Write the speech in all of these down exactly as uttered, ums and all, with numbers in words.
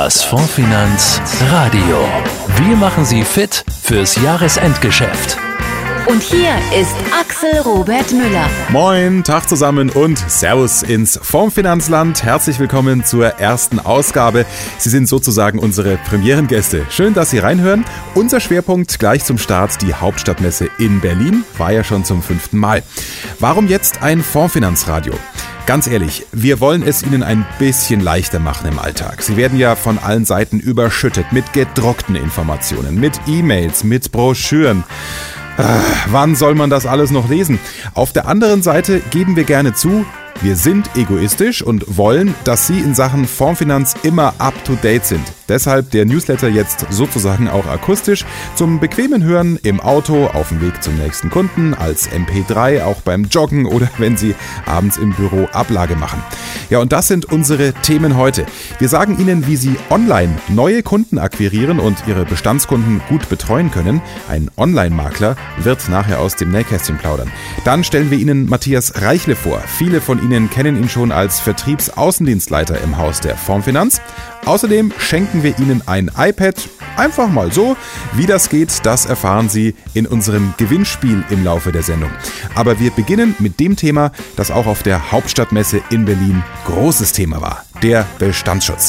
Das Fondsfinanz Radio. Wir machen Sie fit fürs Jahresendgeschäft. Und hier ist Axel Robert Müller. Moin, Tag zusammen und Servus ins Fondsfinanzland. Herzlich willkommen zur ersten Ausgabe. Sie sind sozusagen unsere Premierengäste. Schön, dass Sie reinhören. Unser Schwerpunkt gleich zum Start die Hauptstadtmesse in Berlin. War ja schon zum fünften Mal. Warum jetzt ein Fondsfinanzradio? Ganz ehrlich, wir wollen es Ihnen ein bisschen leichter machen im Alltag. Sie werden ja von allen Seiten überschüttet mit gedruckten Informationen, mit E-Mails, mit Broschüren. Ah, wann soll man das alles noch lesen? Auf der anderen Seite geben wir gerne zu, wir sind egoistisch und wollen, dass Sie in Sachen Fondsfinanz immer up-to-date sind. Deshalb der Newsletter jetzt sozusagen auch akustisch zum bequemen Hören im Auto, auf dem Weg zum nächsten Kunden, als M P drei, auch beim Joggen oder wenn Sie abends im Büro Ablage machen. Ja, und das sind unsere Themen heute. Wir sagen Ihnen, wie Sie online neue Kunden akquirieren und Ihre Bestandskunden gut betreuen können. Ein Online-Makler wird nachher aus dem Nähkästchen plaudern. Dann stellen wir Ihnen Matthias Reichle vor. Viele von Ihnen kennen ihn schon als Vertriebsaußendienstleiter im Haus der Fondsfinanz. Außerdem schenken wir Ihnen ein iPad, einfach mal so. Wie das geht, das erfahren Sie in unserem Gewinnspiel im Laufe der Sendung. Aber wir beginnen mit dem Thema, das auch auf der Hauptstadtmesse in Berlin großes Thema war: der Bestandsschutz.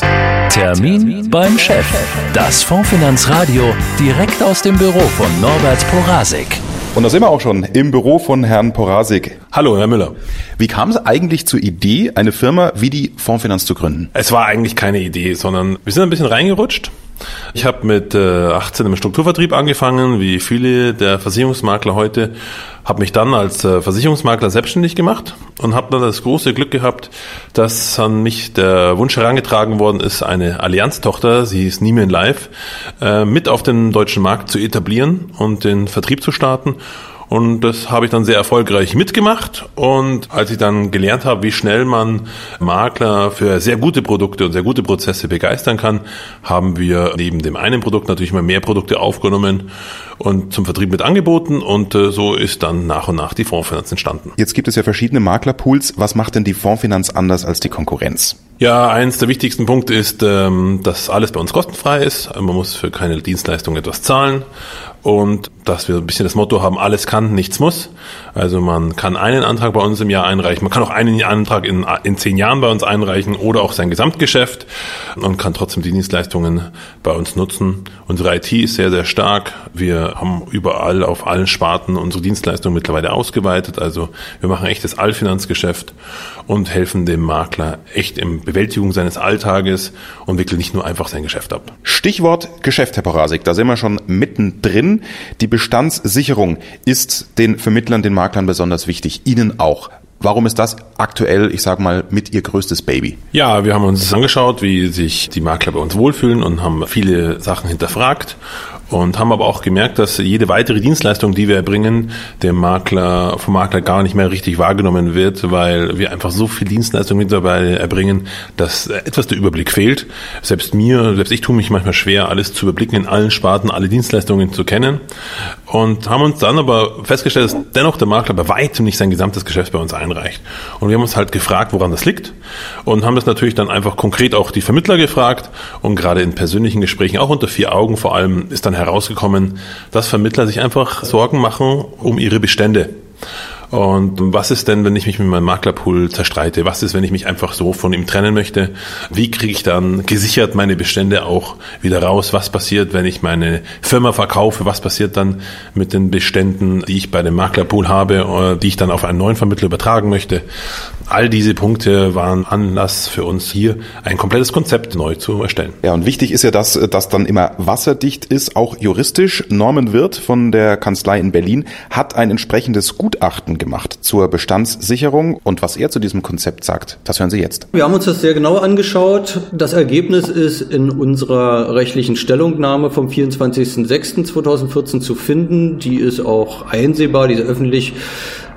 Termin beim Chef. Das Fondsfinanzradio direkt aus dem Büro von Norbert Porasik. Und da sind wir auch schon im Büro von Herrn Porasik. Hallo, Herr Müller. Wie kam es eigentlich zur Idee, eine Firma wie die Fondsfinanz zu gründen? Es war eigentlich keine Idee, sondern wir sind ein bisschen reingerutscht. Ich habe mit äh, achtzehn im Strukturvertrieb angefangen, wie viele der Versicherungsmakler heute, habe mich dann als äh, Versicherungsmakler selbstständig gemacht und habe dann das große Glück gehabt, dass an mich der Wunsch herangetragen worden ist, eine Allianz-Tochter, sie hieß Niemen Live, äh, mit auf den deutschen Markt zu etablieren und den Vertrieb zu starten. Und das habe ich dann sehr erfolgreich mitgemacht. Und als ich dann gelernt habe, wie schnell man Makler für sehr gute Produkte und sehr gute Prozesse begeistern kann, haben wir neben dem einen Produkt natürlich mal mehr Produkte aufgenommen und zum Vertrieb mit angeboten. Und so ist dann nach und nach die Fondsfinanz entstanden. Jetzt gibt es ja verschiedene Maklerpools. Was macht denn die Fondsfinanz anders als die Konkurrenz? Ja, eins der wichtigsten Punkte ist, dass alles bei uns kostenfrei ist. Man muss für keine Dienstleistung etwas zahlen. Und dass wir ein bisschen das Motto haben, alles kann, nichts muss. Also man kann einen Antrag bei uns im Jahr einreichen, man kann auch einen Antrag in, in zehn Jahren bei uns einreichen oder auch sein Gesamtgeschäft und kann trotzdem die Dienstleistungen bei uns nutzen. Unsere I T ist sehr, sehr stark. Wir haben überall auf allen Sparten unsere Dienstleistungen mittlerweile ausgeweitet. Also wir machen echt das Allfinanzgeschäft und helfen dem Makler echt in Bewältigung seines Alltages und wickeln nicht nur einfach sein Geschäft ab. Stichwort Geschäft, Herr Porasik, da sind wir schon mittendrin. Die Bestandssicherung ist den Vermittlern, den Maklern besonders wichtig, Ihnen auch. Warum ist das aktuell, ich sage mal, mit Ihr größtes Baby? Ja, wir haben uns angeschaut, wie sich die Makler bei uns wohlfühlen und haben viele Sachen hinterfragt und haben aber auch gemerkt, dass jede weitere Dienstleistung, die wir erbringen, dem Makler, vom Makler gar nicht mehr richtig wahrgenommen wird, weil wir einfach so viel Dienstleistungen mittlerweile erbringen, dass etwas der Überblick fehlt. Selbst mir, selbst ich tue mich manchmal schwer, alles zu überblicken, in allen Sparten alle Dienstleistungen zu kennen und haben uns dann aber festgestellt, dass dennoch der Makler bei weitem nicht sein gesamtes Geschäft bei uns einreicht. Und wir haben uns halt gefragt, woran das liegt und haben das natürlich dann einfach konkret auch die Vermittler gefragt und gerade in persönlichen Gesprächen, auch unter vier Augen vor allem, ist dann herausgekommen, dass Vermittler sich einfach Sorgen machen um ihre Bestände. Und was ist denn, wenn ich mich mit meinem Maklerpool zerstreite? Was ist, wenn ich mich einfach so von ihm trennen möchte? Wie kriege ich dann gesichert meine Bestände auch wieder raus? Was passiert, wenn ich meine Firma verkaufe? Was passiert dann mit den Beständen, die ich bei dem Maklerpool habe, die ich dann auf einen neuen Vermittler übertragen möchte? All diese Punkte waren Anlass für uns hier, ein komplettes Konzept neu zu erstellen. Ja, und wichtig ist ja, dass das dann immer wasserdicht ist, auch juristisch. Norman Wirth von der Kanzlei in Berlin hat ein entsprechendes Gutachten gemacht zur Bestandssicherung. Und was er zu diesem Konzept sagt, das hören Sie jetzt. Wir haben uns das sehr genau angeschaut. Das Ergebnis ist in unserer rechtlichen Stellungnahme vom vierundzwanzigsten sechsten zweitausendvierzehn zu finden. Die ist auch einsehbar, die ist öffentlich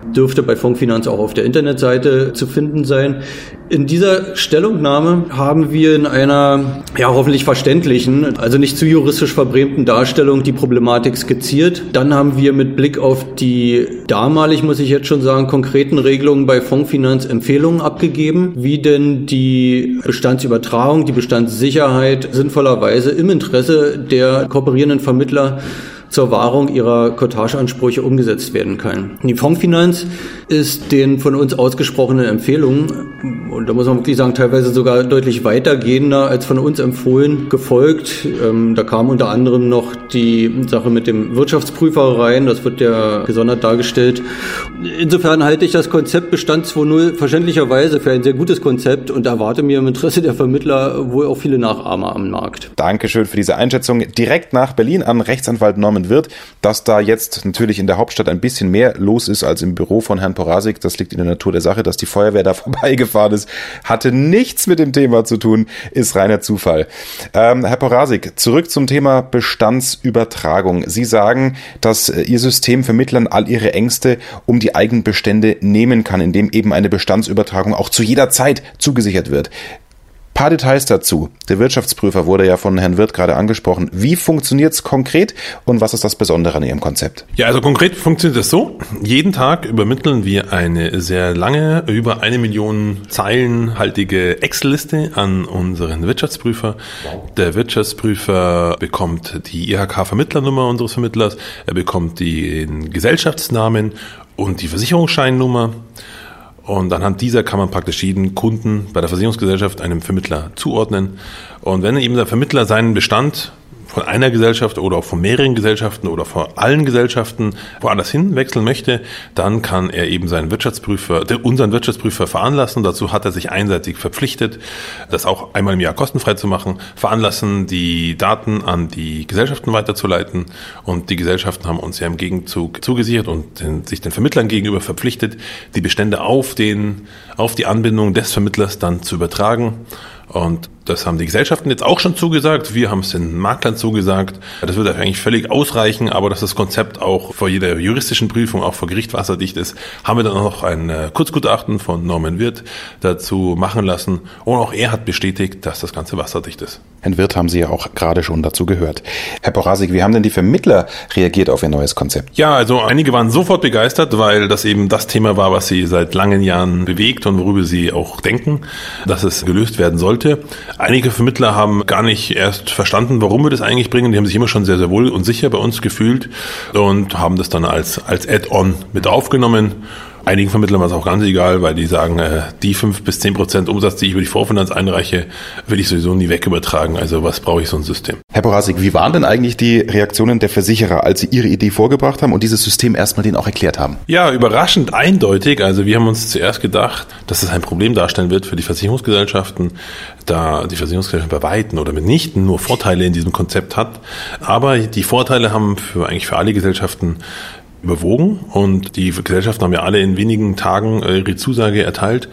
dürfte bei Fondsfinanz auch auf der Internetseite zu finden sein. In dieser Stellungnahme haben wir in einer ja hoffentlich verständlichen, also nicht zu juristisch verbrämten Darstellung die Problematik skizziert. Dann haben wir mit Blick auf die damalig, muss ich jetzt schon sagen, konkreten Regelungen bei Fondsfinanz Empfehlungen abgegeben, wie denn die Bestandsübertragung, die Bestandssicherheit sinnvollerweise im Interesse der kooperierenden Vermittler zur Wahrung ihrer Cottage-Ansprüche umgesetzt werden kann. Die Fondsfinanz ist den von uns ausgesprochenen Empfehlungen, und da muss man wirklich sagen, teilweise sogar deutlich weitergehender als von uns empfohlen, gefolgt. Ähm, da kam unter anderem noch die Sache mit dem Wirtschaftsprüfer rein, das wird ja gesondert dargestellt. Insofern halte ich das Konzept Bestand zwei Punkt null verständlicherweise für ein sehr gutes Konzept und erwarte mir im Interesse der Vermittler wohl auch viele Nachahmer am Markt. Dankeschön für diese Einschätzung. Direkt nach Berlin an Rechtsanwalt Norman Wirth, dass da jetzt natürlich in der Hauptstadt ein bisschen mehr los ist als im Büro von Herrn Porasik. Das liegt in der Natur der Sache, dass die Feuerwehr da vorbeigefahren ist. Hatte nichts mit dem Thema zu tun, ist reiner Zufall. Ähm, Herr Porasik, zurück zum Thema Bestandsübertragung. Sie sagen, dass Ihr System Vermittlern all ihre Ängste um die eigenen Bestände nehmen kann, indem eben eine Bestandsübertragung auch zu jeder Zeit zugesichert wird. Ein paar Details dazu. Der Wirtschaftsprüfer wurde ja von Herrn Wirth gerade angesprochen. Wie funktioniert es konkret und was ist das Besondere an Ihrem Konzept? Ja, also konkret funktioniert es so. Jeden Tag übermitteln wir eine sehr lange, über eine Million Zeilen haltige Excel-Liste an unseren Wirtschaftsprüfer. Der Wirtschaftsprüfer bekommt die I H K-Vermittlernummer unseres Vermittlers, er bekommt den Gesellschaftsnamen und die Versicherungsscheinnummer. Und anhand dieser kann man praktisch jeden Kunden bei der Versicherungsgesellschaft einem Vermittler zuordnen. Und wenn eben der Vermittler seinen Bestand von einer Gesellschaft oder auch von mehreren Gesellschaften oder von allen Gesellschaften woanders hin wechseln möchte, dann kann er eben seinen Wirtschaftsprüfer, unseren Wirtschaftsprüfer veranlassen. Dazu hat er sich einseitig verpflichtet, das auch einmal im Jahr kostenfrei zu machen, veranlassen, die Daten an die Gesellschaften weiterzuleiten. Und die Gesellschaften haben uns ja im Gegenzug zugesichert und den, sich den Vermittlern gegenüber verpflichtet, die Bestände auf den, auf die Anbindung des Vermittlers dann zu übertragen. Und das haben die Gesellschaften jetzt auch schon zugesagt. Wir haben es den Maklern zugesagt. Das wird eigentlich völlig ausreichen, aber dass das Konzept auch vor jeder juristischen Prüfung, auch vor Gericht wasserdicht ist, haben wir dann noch ein Kurzgutachten von Norman Wirth dazu machen lassen. Und auch er hat bestätigt, dass das Ganze wasserdicht ist. Herrn Wirth haben Sie ja auch gerade schon dazu gehört. Herr Porasik, wie haben denn die Vermittler reagiert auf Ihr neues Konzept? Ja, also einige waren sofort begeistert, weil das eben das Thema war, was sie seit langen Jahren bewegt und worüber sie auch denken, dass es gelöst werden sollte. Einige Vermittler haben gar nicht erst verstanden, warum wir das eigentlich bringen. Die haben sich immer schon sehr, sehr wohl und sicher bei uns gefühlt und haben das dann als, als Add-on mit aufgenommen. Einigen Vermittlern war es auch ganz egal, weil die sagen, äh, die fünf bis zehn Prozent Umsatz, die ich über die Fondsfinanz einreiche, will ich sowieso nie wegübertragen. Also was brauche ich so ein System? Herr Porasik, wie waren denn eigentlich die Reaktionen der Versicherer, als Sie Ihre Idee vorgebracht haben und dieses System erstmal denen auch erklärt haben? Ja, überraschend eindeutig. Also wir haben uns zuerst gedacht, dass es ein Problem darstellen wird für die Versicherungsgesellschaften, da die Versicherungsgesellschaft bei Weitem oder mitnichten nur Vorteile in diesem Konzept hat. Aber die Vorteile haben für eigentlich für alle Gesellschaften überwogen und die Gesellschaften haben ja alle in wenigen Tagen ihre Zusage erteilt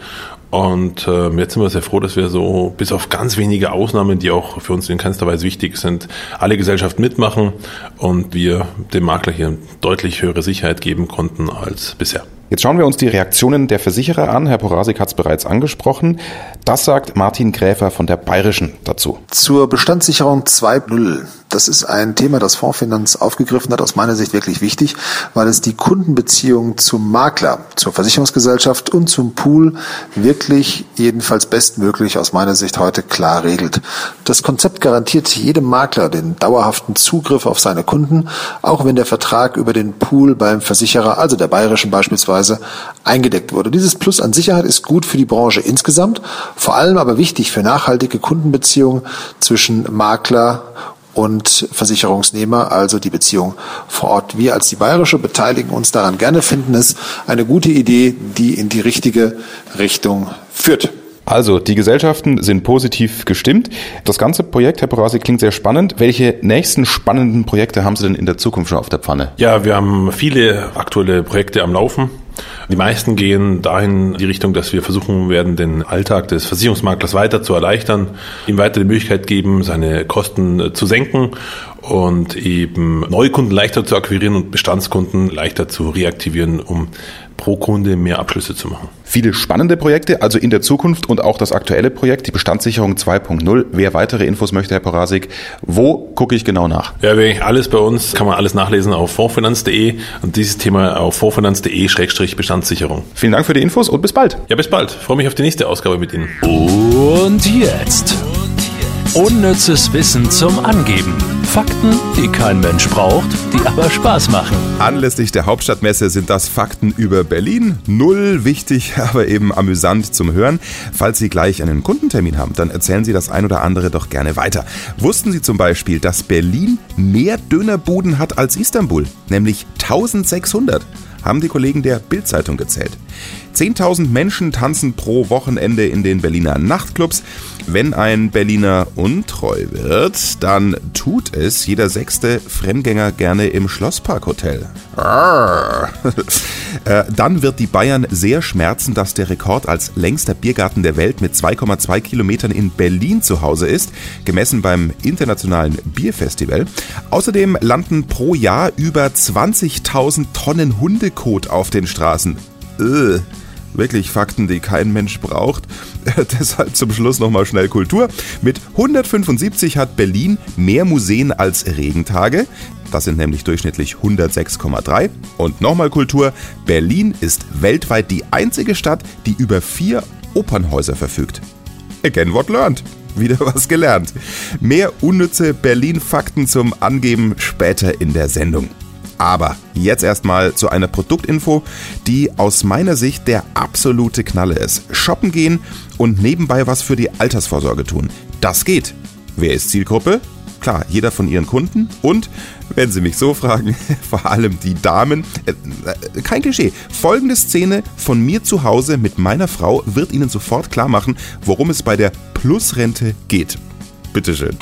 und äh, jetzt sind wir sehr froh, dass wir so bis auf ganz wenige Ausnahmen, die auch für uns in keinster Weise wichtig sind, alle Gesellschaften mitmachen und wir dem Makler hier deutlich höhere Sicherheit geben konnten als bisher. Jetzt schauen wir uns die Reaktionen der Versicherer an. Herr Porasik hat es bereits angesprochen. Das sagt Martin Gräfer von der Bayerischen dazu. Zur Bestandssicherung zwei Punkt null. Das ist ein Thema, das Fondsfinanz aufgegriffen hat, aus meiner Sicht wirklich wichtig, weil es die Kundenbeziehung zum Makler, zur Versicherungsgesellschaft und zum Pool wirklich jedenfalls bestmöglich aus meiner Sicht heute klar regelt. Das Konzept garantiert jedem Makler den dauerhaften Zugriff auf seine Kunden, auch wenn der Vertrag über den Pool beim Versicherer, also der Bayerischen beispielsweise, eingedeckt wurde. Dieses Plus an Sicherheit ist gut für die Branche insgesamt, vor allem aber wichtig für nachhaltige Kundenbeziehungen zwischen Makler und Versicherungsnehmer, also die Beziehung vor Ort. Wir als die Bayerische beteiligen uns daran gerne, finden es eine gute Idee, die in die richtige Richtung führt. Also, die Gesellschaften sind positiv gestimmt. Das ganze Projekt, Herr Porasik, klingt sehr spannend. Welche nächsten spannenden Projekte haben Sie denn in der Zukunft schon auf der Pfanne? Ja, wir haben viele aktuelle Projekte am Laufen. Die meisten gehen dahin in die Richtung, dass wir versuchen werden, den Alltag des Versicherungsmaklers weiter zu erleichtern, ihm weiter die Möglichkeit geben, seine Kosten zu senken und eben Neukunden leichter zu akquirieren und Bestandskunden leichter zu reaktivieren, um pro Kunde mehr Abschlüsse zu machen. Viele spannende Projekte, also in der Zukunft und auch das aktuelle Projekt, die Bestandssicherung zwei Punkt null. Wer weitere Infos möchte, Herr Porasik, wo gucke ich genau nach? Ja, alles bei uns, kann man alles nachlesen auf fondsfinanz punkt de und dieses Thema auf fondsfinanz punkt de Schrägstrich Bestandssicherung. Vielen Dank für die Infos und bis bald. Ja, bis bald. Ich freue mich auf die nächste Ausgabe mit Ihnen. Und jetzt unnützes Wissen zum Angeben. Fakten, die kein Mensch braucht, die aber Spaß machen. Anlässlich der Hauptstadtmesse sind das Fakten über Berlin. Null wichtig, aber eben amüsant zum Hören. Falls Sie gleich einen Kundentermin haben, dann erzählen Sie das ein oder andere doch gerne weiter. Wussten Sie zum Beispiel, dass Berlin mehr Dönerbuden hat als Istanbul? Nämlich eintausendsechshundert. Haben die Kollegen der Bild-Zeitung gezählt. zehntausend Menschen tanzen pro Wochenende in den Berliner Nachtclubs. Wenn ein Berliner untreu wird, dann tut es jeder sechste Fremdgänger gerne im Schlossparkhotel. Dann wird die Bayern sehr schmerzen, dass der Rekord als längster Biergarten der Welt mit zwei Komma zwei Kilometern in Berlin zu Hause ist, gemessen beim Internationalen Bierfestival. Außerdem landen pro Jahr über zwanzigtausend Tonnen Hundekot auf den Straßen. Ugh. Wirklich Fakten, die kein Mensch braucht. Deshalb zum Schluss nochmal schnell Kultur. Mit hundertfünfundsiebzig hat Berlin mehr Museen als Regentage. Das sind nämlich durchschnittlich hundertsechs Komma drei. Und nochmal Kultur. Berlin ist weltweit die einzige Stadt, die über vier Opernhäuser verfügt. Again what learned. Wieder was gelernt. Mehr unnütze Berlin-Fakten zum Angeben später in der Sendung. Aber jetzt erstmal zu einer Produktinfo, die aus meiner Sicht der absolute Knalle ist. Shoppen gehen und nebenbei was für die Altersvorsorge tun. Das geht. Wer ist Zielgruppe? Klar, jeder von Ihren Kunden und, wenn Sie mich so fragen, vor allem die Damen. Äh, kein Klischee. Folgende Szene von mir zu Hause mit meiner Frau wird Ihnen sofort klar machen, worum es bei der Plusrente geht. Bitteschön.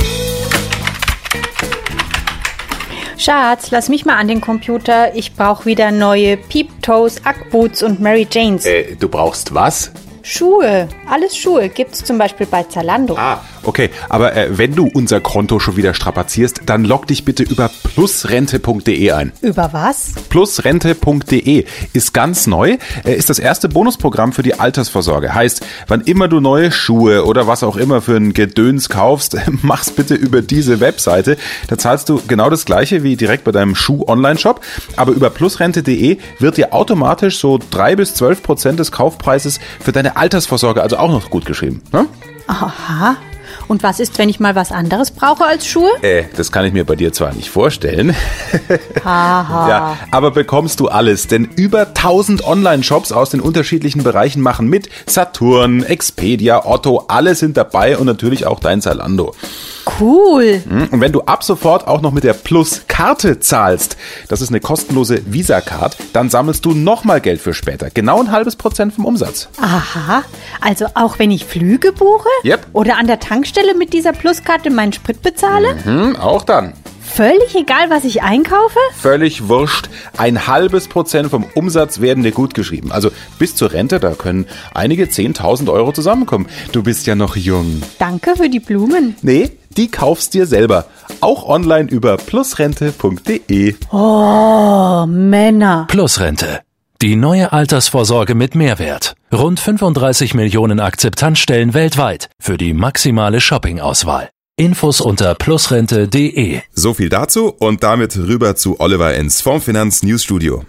Schatz, lass mich mal an den Computer. Ich brauche wieder neue Peep-Toes, Ackboots und Mary Janes. Äh, du brauchst was? Schuhe. Alles Schuhe. Gibt's zum Beispiel bei Zalando. Ah, okay. Aber äh, wenn du unser Konto schon wieder strapazierst, dann log dich bitte über plusrente punkt de ein. Über was? plusrente punkt de ist ganz neu, äh, ist das erste Bonusprogramm für die Altersvorsorge. Heißt, wann immer du neue Schuhe oder was auch immer für ein Gedöns kaufst, mach's bitte über diese Webseite. Da zahlst du genau das Gleiche wie direkt bei deinem Schuh-Online-Shop. Aber über plusrente punkt de wird dir automatisch so drei bis zwölf Prozent des Kaufpreises für deine Altersvorsorge also auch noch gut geschrieben. Ne? Aha. Und was ist, wenn ich mal was anderes brauche als Schuhe? Äh, das kann ich mir bei dir zwar nicht vorstellen. Haha. Ja, aber bekommst du alles, denn über tausend Online-Shops aus den unterschiedlichen Bereichen machen mit. Saturn, Expedia, Otto, alle sind dabei und natürlich auch dein Zalando. Cool. Und wenn du ab sofort auch noch mit der Plus-Karte zahlst, das ist eine kostenlose Visa-Card, dann sammelst du nochmal Geld für später. Genau ein halbes Prozent vom Umsatz. Aha, also auch wenn ich Flüge buche? Yep. Oder an der Tankstelle mit dieser Plus-Karte meinen Sprit bezahle? Mhm, auch dann. Völlig egal, was ich einkaufe? Völlig wurscht. Ein halbes Prozent vom Umsatz werden dir gut geschrieben. Also bis zur Rente, da können einige zehntausend Euro zusammenkommen. Du bist ja noch jung. Danke für die Blumen. Nee, die kaufst dir selber. Auch online über plusrente punkt de. Oh, Männer. Plusrente. Die neue Altersvorsorge mit Mehrwert. Rund fünfunddreißig Millionen Akzeptanzstellen weltweit für die maximale Shoppingauswahl. Infos unter plusrente punkt de. So viel dazu und damit rüber zu Oliver ins Fondsfinanz Newsstudio.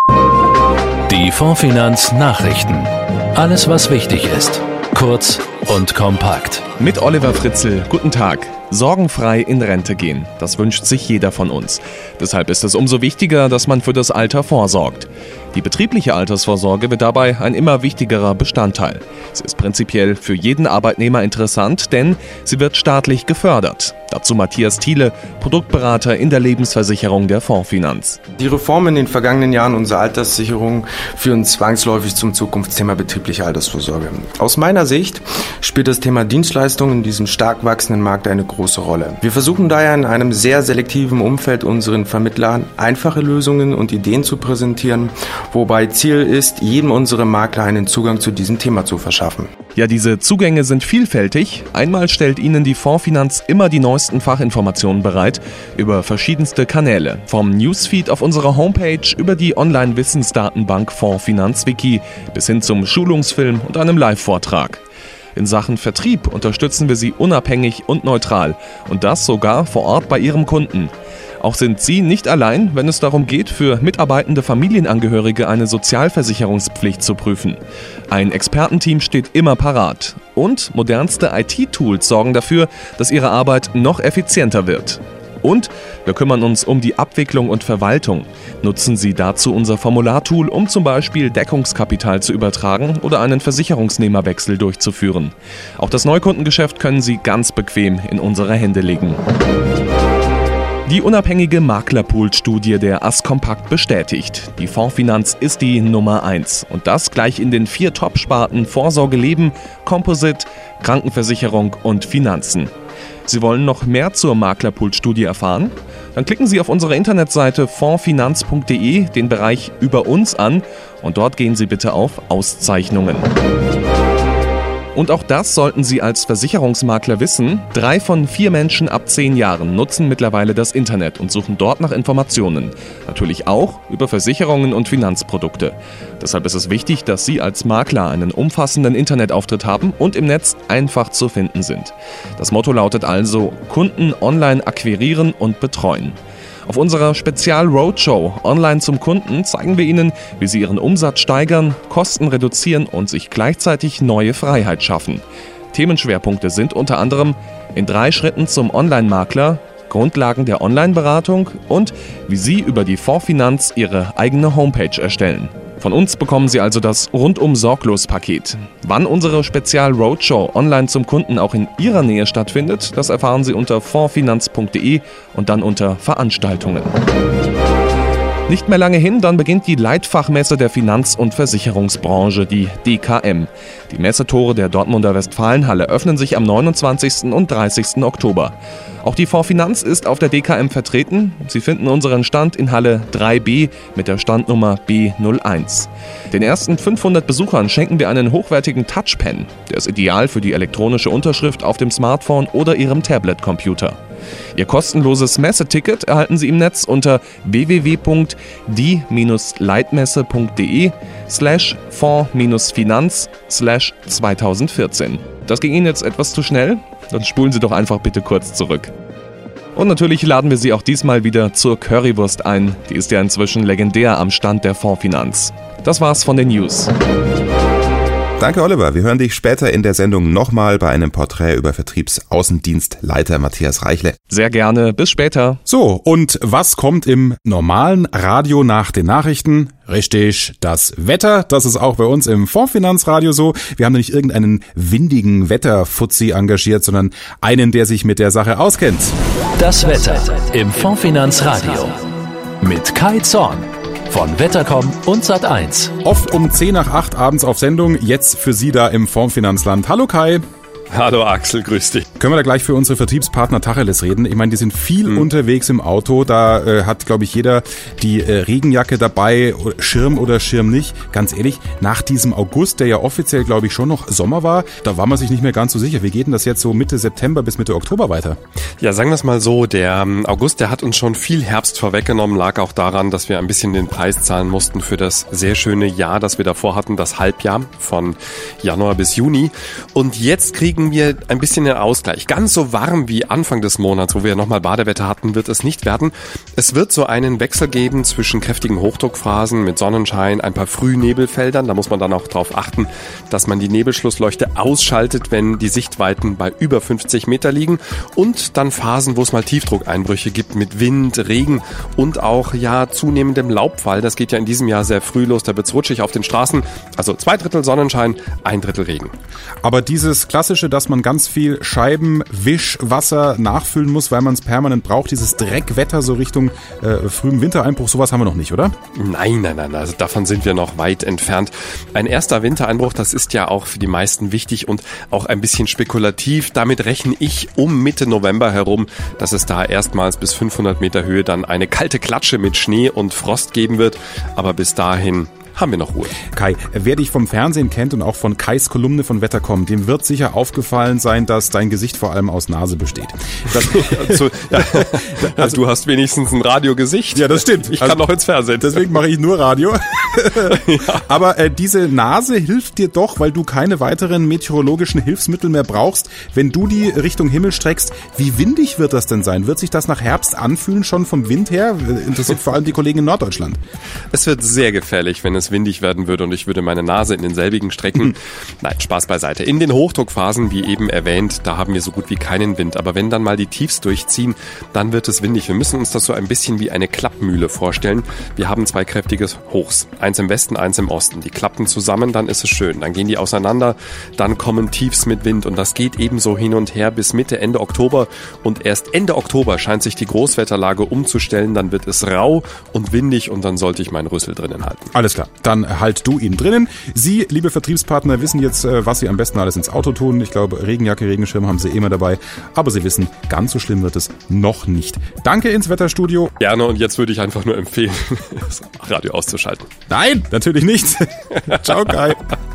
Die Fondsfinanz Nachrichten. Alles, was wichtig ist. Kurz und kompakt. Mit Oliver Fritzl, guten Tag. Sorgenfrei in Rente gehen, das wünscht sich jeder von uns. Deshalb ist es umso wichtiger, dass man für das Alter vorsorgt. Die betriebliche Altersvorsorge wird dabei ein immer wichtigerer Bestandteil. Sie ist prinzipiell für jeden Arbeitnehmer interessant, denn sie wird staatlich gefördert. Dazu Matthias Thiele, Produktberater in der Lebensversicherung der Fondsfinanz. Die Reformen in den vergangenen Jahren unserer Alterssicherung führen zwangsläufig zum Zukunftsthema betriebliche Altersvorsorge. Aus meiner Sicht spielt das Thema Dienstleistungen in diesem stark wachsenden Markt eine große Rolle. Wir versuchen daher in einem sehr selektiven Umfeld unseren Vermittlern einfache Lösungen und Ideen zu präsentieren, wobei Ziel ist, jedem unserer Makler einen Zugang zu diesem Thema zu verschaffen. Ja, diese Zugänge sind vielfältig. Einmal stellt Ihnen die Fondsfinanz immer die neuesten Fachinformationen bereit über verschiedenste Kanäle. Vom Newsfeed auf unserer Homepage über die Online-Wissensdatenbank Fondsfinanz-Wiki bis hin zum Schulungsfilm und einem Live-Vortrag. In Sachen Vertrieb unterstützen wir Sie unabhängig und neutral und das sogar vor Ort bei Ihrem Kunden. Auch sind Sie nicht allein, wenn es darum geht, für mitarbeitende Familienangehörige eine Sozialversicherungspflicht zu prüfen. Ein Expertenteam steht immer parat. Und modernste I T-Tools sorgen dafür, dass Ihre Arbeit noch effizienter wird. Und wir kümmern uns um die Abwicklung und Verwaltung. Nutzen Sie dazu unser Formulartool, um zum Beispiel Deckungskapital zu übertragen oder einen Versicherungsnehmerwechsel durchzuführen. Auch das Neukundengeschäft können Sie ganz bequem in unsere Hände legen. Die unabhängige Maklerpool-Studie der Ascompact bestätigt, die Fondsfinanz ist die Nummer eins. Und das gleich in den vier Top-Sparten Vorsorge Leben, Composite, Krankenversicherung und Finanzen. Sie wollen noch mehr zur Maklerpool-Studie erfahren? Dann klicken Sie auf unsere Internetseite fondsfinanz punkt de den Bereich Über uns an und dort gehen Sie bitte auf Auszeichnungen. Und auch das sollten Sie als Versicherungsmakler wissen. Drei von vier Menschen ab zehn Jahren nutzen mittlerweile das Internet und suchen dort nach Informationen. Natürlich auch über Versicherungen und Finanzprodukte. Deshalb ist es wichtig, dass Sie als Makler einen umfassenden Internetauftritt haben und im Netz einfach zu finden sind. Das Motto lautet also: Kunden online akquirieren und betreuen. Auf unserer Spezial-Roadshow Online zum Kunden zeigen wir Ihnen, wie Sie Ihren Umsatz steigern, Kosten reduzieren und sich gleichzeitig neue Freiheit schaffen. Themenschwerpunkte sind unter anderem in drei Schritten zum Online-Makler, Grundlagen der Online-Beratung und wie Sie über die Fondsfinanz Ihre eigene Homepage erstellen. Von uns bekommen Sie also das Rundum-Sorglos-Paket. Wann unsere Spezial-Roadshow Online zum Kunden auch in Ihrer Nähe stattfindet, das erfahren Sie unter fondsfinanz punkt de und dann unter Veranstaltungen. Nicht mehr lange hin, dann beginnt die Leitfachmesse der Finanz- und Versicherungsbranche, die D K M. Die Messetore der Dortmunder Westfalenhalle öffnen sich am neunundzwanzigsten und dreißigsten Oktober. Auch die Fondsfinanz ist auf der D K M vertreten. Sie finden unseren Stand in Halle drei B mit der Standnummer B null eins. Den ersten fünfhundert Besuchern schenken wir einen hochwertigen Touchpen. Der ist ideal für die elektronische Unterschrift auf dem Smartphone oder Ihrem Tablet-Computer. Ihr kostenloses Messeticket erhalten Sie im Netz unter w w w punkt die leitmesse punkt de slash fonds-finanz slash zweitausendvierzehn. Das ging Ihnen jetzt etwas zu schnell? Dann spulen Sie doch einfach bitte kurz zurück. Und natürlich laden wir Sie auch diesmal wieder zur Currywurst ein. Die ist ja inzwischen legendär am Stand der Fondsfinanz. Das war's von den News. Danke, Oliver. Wir hören dich später in der Sendung nochmal bei einem Porträt über Vertriebsaußendienstleiter Matthias Reichle. Sehr gerne. Bis später. So, und was kommt im normalen Radio nach den Nachrichten? Richtig, das Wetter. Das ist auch bei uns im Fondsfinanzradio so. Wir haben nämlich irgendeinen windigen Wetterfuzzi engagiert, sondern einen, der sich mit der Sache auskennt. Das Wetter im Fondsfinanzradio mit Kai Zorn von Wettercom und Sat eins. Oft um zehn nach acht abends auf Sendung, jetzt für Sie da im Fondsfinanzland. Hallo Kai. Hallo Axel, grüß dich. Können wir da gleich für unsere Vertriebspartner Tacheles reden? Ich meine, die sind viel mhm. unterwegs im Auto. Da äh, hat, glaube ich, jeder die äh, Regenjacke dabei, Schirm oder Schirm nicht. Ganz ehrlich, nach diesem August, der ja offiziell, glaube ich, schon noch Sommer war, da war man sich nicht mehr ganz so sicher. Wie geht denn das jetzt so Mitte September bis Mitte Oktober weiter? Ja, sagen wir es mal so, der August, der hat uns schon viel Herbst vorweggenommen, lag auch daran, dass wir ein bisschen den Preis zahlen mussten für das sehr schöne Jahr, das wir davor hatten, das Halbjahr von Januar bis Juni. Und jetzt kriegen wir ein bisschen den Ausgleich. Ganz so warm wie Anfang des Monats, wo wir nochmal Badewetter hatten, wird es nicht werden. Es wird so einen Wechsel geben zwischen kräftigen Hochdruckphasen mit Sonnenschein, ein paar Frühnebelfeldern. Da muss man dann auch darauf achten, dass man die Nebelschlussleuchte ausschaltet, wenn die Sichtweiten bei über fünfzig Meter liegen. Und dann Phasen, wo es mal Tiefdruckeinbrüche gibt mit Wind, Regen und auch ja zunehmendem Laubfall. Das geht ja in diesem Jahr sehr früh los. Da wird's rutschig auf den Straßen. Also zwei Drittel Sonnenschein, ein Drittel Regen. Aber dieses klassische Geräusche, dass man ganz viel Scheiben, Wischwasser nachfüllen muss, weil man es permanent braucht. Dieses Dreckwetter so Richtung äh, frühem Wintereinbruch, sowas haben wir noch nicht, oder? Nein, nein, nein, also davon sind wir noch weit entfernt. Ein erster Wintereinbruch, das ist ja auch für die meisten wichtig und auch ein bisschen spekulativ. Damit rechne ich um Mitte November herum, dass es da erstmals bis fünfhundert Meter Höhe dann eine kalte Klatsche mit Schnee und Frost geben wird. Aber bis dahin haben wir noch Ruhe. Kai, wer dich vom Fernsehen kennt und auch von Kais Kolumne von Wetter Punkt com, dem wird sicher aufgefallen sein, dass dein Gesicht vor allem aus Nase besteht. Das, also, ja, also, du hast wenigstens ein Radiogesicht. Ja, das stimmt. Ich kann also, noch ins Fernsehen. Deswegen mache ich nur Radio. Ja. Aber äh, diese Nase hilft dir doch, weil du keine weiteren meteorologischen Hilfsmittel mehr brauchst, wenn du die Richtung Himmel streckst. Wie windig wird das denn sein? Wird sich das nach Herbst anfühlen, schon vom Wind her? Interessiert vor allem die Kollegen in Norddeutschland. Es wird sehr gefährlich, wenn es windig werden würde und ich würde meine Nase in denselbigen strecken. Nein, Spaß beiseite. In den Hochdruckphasen, wie eben erwähnt, da haben wir so gut wie keinen Wind. Aber wenn dann mal die Tiefs durchziehen, dann wird es windig. Wir müssen uns das so ein bisschen wie eine Klappmühle vorstellen. Wir haben zwei kräftige Hochs. Eins im Westen, eins im Osten. Die klappen zusammen, dann ist es schön. Dann gehen die auseinander, dann kommen Tiefs mit Wind. Und das geht eben so hin und her bis Mitte, Ende Oktober. Und erst Ende Oktober scheint sich die Großwetterlage umzustellen. Dann wird es rau und windig und dann sollte ich meinen Rüssel drinnen halten. Alles klar. Dann halt du ihn drinnen. Sie, liebe Vertriebspartner, wissen jetzt, was Sie am besten alles ins Auto tun. Ich glaube, Regenjacke, Regenschirm haben Sie immer dabei. Aber Sie wissen, ganz so schlimm wird es noch nicht. Danke ins Wetterstudio. Gerne, und jetzt würde ich einfach nur empfehlen, das Radio auszuschalten. Nein, natürlich nicht. Ciao, Kai.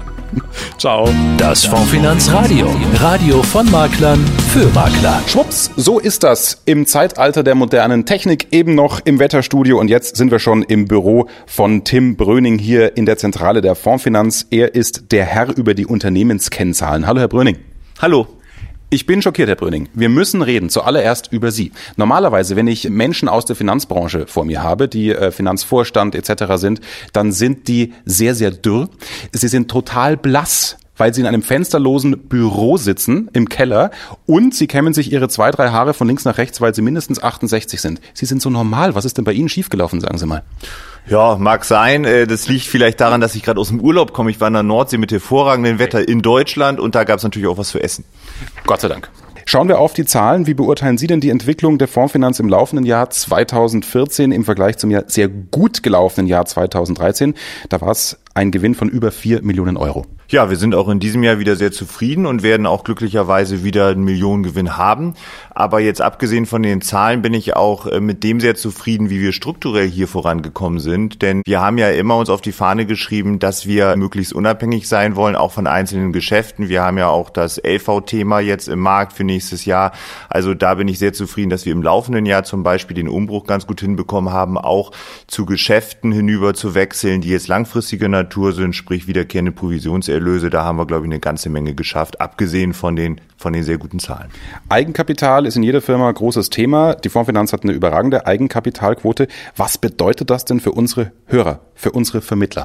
Ciao. Das Fondsfinanzradio. Radio von Maklern für Makler. Schwupps, so ist das im Zeitalter der modernen Technik, eben noch im Wetterstudio. Und jetzt sind wir schon im Büro von Tim Bröning hier in der Zentrale der Fondsfinanz. Er ist der Herr über die Unternehmenskennzahlen. Hallo, Herr Bröning. Hallo. Ich bin schockiert, Herr Bröning. Wir müssen reden, zuallererst über Sie. Normalerweise, wenn ich Menschen aus der Finanzbranche vor mir habe, die äh, Finanzvorstand et cetera sind, dann sind die sehr, sehr dürr. Sie sind total blass, weil sie in einem fensterlosen Büro sitzen im Keller und sie kämmen sich ihre zwei, drei Haare von links nach rechts, weil sie mindestens achtundsechzig sind. Sie sind so normal. Was ist denn bei Ihnen schiefgelaufen, sagen Sie mal? Ja, mag sein. Das liegt vielleicht daran, dass ich gerade aus dem Urlaub komme. Ich war in der Nordsee mit hervorragendem Wetter in Deutschland und da gab es natürlich auch was zu essen. Gott sei Dank. Schauen wir auf die Zahlen. Wie beurteilen Sie denn die Entwicklung der Fondsfinanz im laufenden Jahr zweitausendvierzehn im Vergleich zum Jahr sehr gut gelaufenen Jahr zweitausenddreizehn? Da war es ein Gewinn von über vier Millionen Euro. Ja, wir sind auch in diesem Jahr wieder sehr zufrieden und werden auch glücklicherweise wieder einen Millionengewinn haben. Aber jetzt abgesehen von den Zahlen bin ich auch mit dem sehr zufrieden, wie wir strukturell hier vorangekommen sind. Denn wir haben ja immer uns auf die Fahne geschrieben, dass wir möglichst unabhängig sein wollen, auch von einzelnen Geschäften. Wir haben ja auch das L V-Thema jetzt im Markt für nächstes Jahr. Also da bin ich sehr zufrieden, dass wir im laufenden Jahr zum Beispiel den Umbruch ganz gut hinbekommen haben, auch zu Geschäften hinüber zu wechseln, die jetzt langfristiger Natur sind, sprich wiederkehrende Provisionserlöse. Da haben wir, glaube ich, eine ganze Menge geschafft, abgesehen von den, von den sehr guten Zahlen. Eigenkapital ist in jeder Firma ein großes Thema. Die Fondsfinanz hat eine überragende Eigenkapitalquote. Was bedeutet das denn für unsere Hörer, für unsere Vermittler?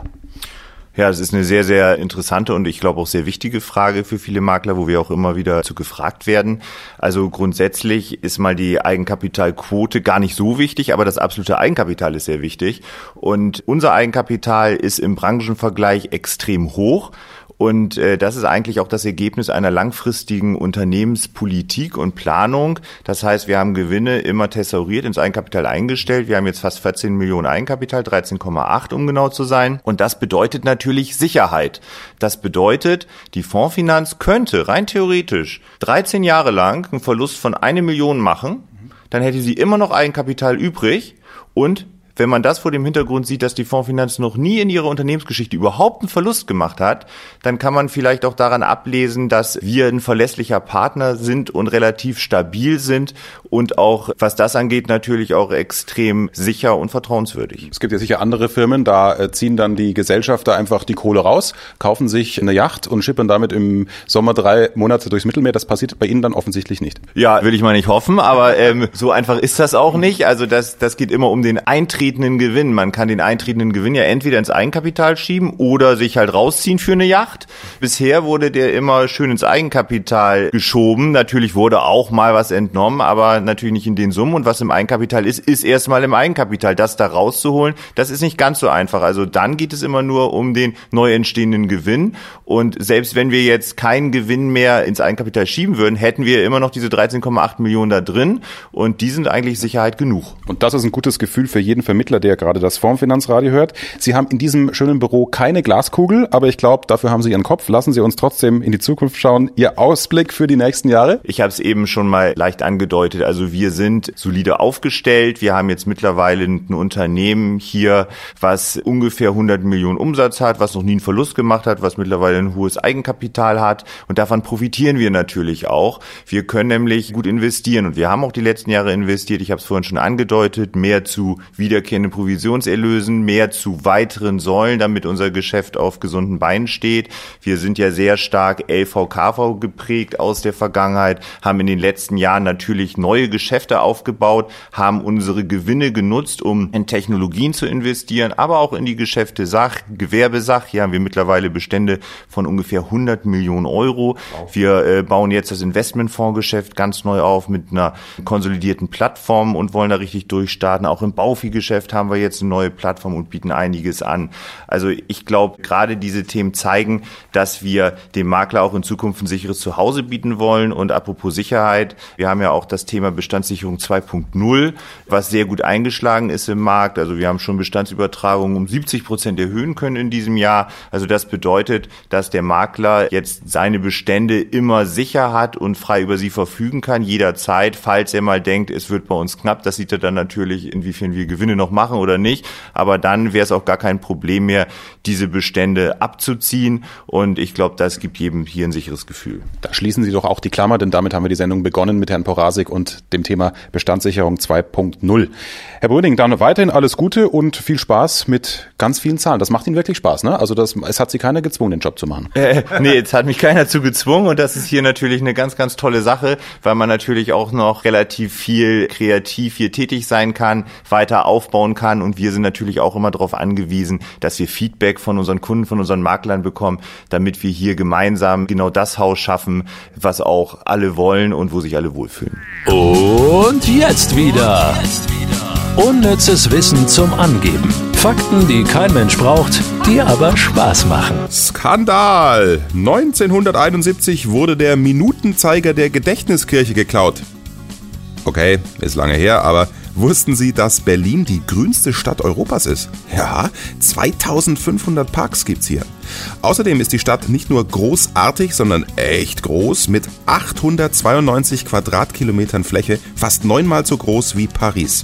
Ja, es ist eine sehr, sehr interessante und ich glaube auch sehr wichtige Frage für viele Makler, wo wir auch immer wieder zu gefragt werden. Also grundsätzlich ist mal die Eigenkapitalquote gar nicht so wichtig, aber das absolute Eigenkapital ist sehr wichtig. Und unser Eigenkapital ist im Branchenvergleich extrem hoch. Und äh, das ist eigentlich auch das Ergebnis einer langfristigen Unternehmenspolitik und Planung. Das heißt, wir haben Gewinne immer thesauriert, ins Eigenkapital eingestellt. Wir haben jetzt fast vierzehn Millionen Eigenkapital, dreizehn Komma acht um genau zu sein. Und das bedeutet natürlich Sicherheit. Das bedeutet, die Fondsfinanz könnte rein theoretisch dreizehn Jahre lang einen Verlust von eine Million machen. Dann hätte sie immer noch Eigenkapital übrig und wenn man das vor dem Hintergrund sieht, dass die Fondsfinanz noch nie in ihrer Unternehmensgeschichte überhaupt einen Verlust gemacht hat, dann kann man vielleicht auch daran ablesen, dass wir ein verlässlicher Partner sind und relativ stabil sind und auch, was das angeht, natürlich auch extrem sicher und vertrauenswürdig. Es gibt ja sicher andere Firmen, da ziehen dann die Gesellschafter einfach die Kohle raus, kaufen sich eine Yacht und schippern damit im Sommer drei Monate durchs Mittelmeer. Das passiert bei Ihnen dann offensichtlich nicht. Ja, will ich mal nicht hoffen, aber ähm, so einfach ist das auch nicht. Also das, das geht immer um den Eintritt eintretenden Gewinn. Man kann den eintretenden Gewinn ja entweder ins Eigenkapital schieben oder sich halt rausziehen für eine Yacht. Bisher wurde der immer schön ins Eigenkapital geschoben. Natürlich wurde auch mal was entnommen, aber natürlich nicht in den Summen. Und was im Eigenkapital ist, ist erstmal im Eigenkapital. Das da rauszuholen, das ist nicht ganz so einfach. Also dann geht es immer nur um den neu entstehenden Gewinn. Und selbst wenn wir jetzt keinen Gewinn mehr ins Eigenkapital schieben würden, hätten wir immer noch diese dreizehn Komma acht Millionen da drin. Und die sind eigentlich Sicherheit genug. Und das ist ein gutes Gefühl für jeden Vermittler, der gerade das Fondsfinanzradio hört. Sie haben in diesem schönen Büro keine Glaskugel, aber ich glaube, dafür haben Sie Ihren Kopf. Lassen Sie uns trotzdem in die Zukunft schauen. Ihr Ausblick für die nächsten Jahre? Ich habe es eben schon mal leicht angedeutet. Also wir sind solide aufgestellt. Wir haben jetzt mittlerweile ein Unternehmen hier, was ungefähr hundert Millionen Umsatz hat, was noch nie einen Verlust gemacht hat, was mittlerweile ein hohes Eigenkapital hat. Und davon profitieren wir natürlich auch. Wir können nämlich gut investieren. Und wir haben auch die letzten Jahre investiert. Ich habe es vorhin schon angedeutet. Mehr zu wiederkehrenden Provisionserlösen, mehr zu weiteren Säulen, damit unser Geschäft auf gesunden Beinen steht. Wir sind ja sehr stark L V K V geprägt aus der Vergangenheit, haben in den letzten Jahren natürlich neue Geschäfte aufgebaut, haben unsere Gewinne genutzt, um in Technologien zu investieren, aber auch in die Geschäfte Sach, Gewerbesach. Hier haben wir mittlerweile Bestände von ungefähr hundert Millionen Euro. Wir äh, bauen jetzt das Investmentfondsgeschäft ganz neu auf mit einer konsolidierten Plattform und wollen da richtig durchstarten. Auch im Bauviehgeschäft haben wir jetzt eine neue Plattform und bieten einiges an. Also ich glaube, gerade diese Themen zeigen, dass wir dem Makler auch in Zukunft ein sicheres Zuhause bieten wollen. Und apropos Sicherheit, wir haben ja auch das Thema Bestandssicherung zwei Punkt null, was sehr gut eingeschlagen ist im Markt. Also wir haben schon Bestandsübertragungen um siebzig Prozent erhöhen können in diesem Jahr. Also das bedeutet, dass der Makler jetzt seine Bestände immer sicher hat und frei über sie verfügen kann, jederzeit, falls er mal denkt, es wird bei uns knapp. Das sieht er dann natürlich, inwiefern wir Gewinne noch machen oder nicht. Aber dann wäre es auch gar kein Problem mehr, diese Bestände abzuziehen. Und ich glaube, das gibt jedem hier ein sicheres Gefühl. Da schließen Sie doch auch die Klammer, denn damit haben wir die Sendung begonnen mit Herrn Porasik und dem Thema Bestandssicherung zwei Punkt null. Herr Bröning, dann weiterhin alles Gute und viel Spaß mit ganz vielen Zahlen. Das macht Ihnen wirklich Spaß, ne? Also das, es hat Sie keiner gezwungen, den Job zu machen. Äh, nee, jetzt hat mich keiner zu gezwungen und das ist hier natürlich eine ganz, ganz tolle Sache, weil man natürlich auch noch relativ viel kreativ hier tätig sein kann, weiter aufbauen kann und wir sind natürlich auch immer darauf angewiesen, dass wir Feedback von unseren Kunden, von unseren Maklern bekommen, damit wir hier gemeinsam genau das Haus schaffen, was auch alle wollen und wo sich alle wohlfühlen. Und jetzt wieder unnützes Wissen zum Angeben. Fakten, die kein Mensch braucht, die aber Spaß machen. Skandal! neunzehnhunderteinundsiebzig wurde der Minutenzeiger der Gedächtniskirche geklaut. Okay, ist lange her, aber wussten Sie, dass Berlin die grünste Stadt Europas ist? Ja, zweitausendfünfhundert Parks gibt's hier. Außerdem ist die Stadt nicht nur großartig, sondern echt groß, mit achthundertzweiundneunzig Quadratkilometern Fläche, fast neunmal so groß wie Paris.